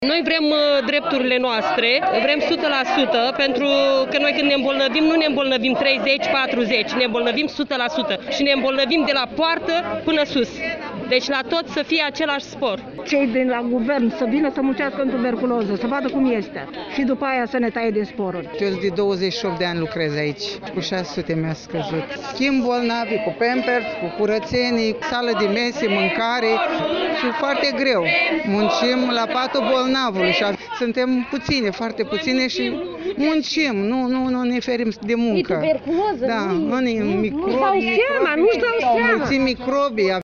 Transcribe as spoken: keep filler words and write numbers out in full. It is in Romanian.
Noi vrem drepturile noastre, vrem o sută la sută, pentru că noi când ne îmbolnăvim, nu ne îmbolnăvim treizeci patruzeci, ne îmbolnăvim o sută la sută și ne îmbolnăvim de la poartă până sus. Deci la tot să fie același spor. Cei din la guvern să vină să muncească în tuberculoză, să vadă cum este și după aia să ne taie din sporuri. Eu de douăzeci și opt de ani lucrez aici, cu șase sute mi-a scăzut. Schimb bolnavi cu pampers, cu curățenii, sală de mese, mâncare și foarte greu. Muncim la patul bolnavului și suntem puține, foarte puține și muncim, nu, nu, nu ne ferim de muncă. E tuberculoză? Da, nu, nu, microbi, nu-și dau seama, nu-și dau seama. mulți microbi.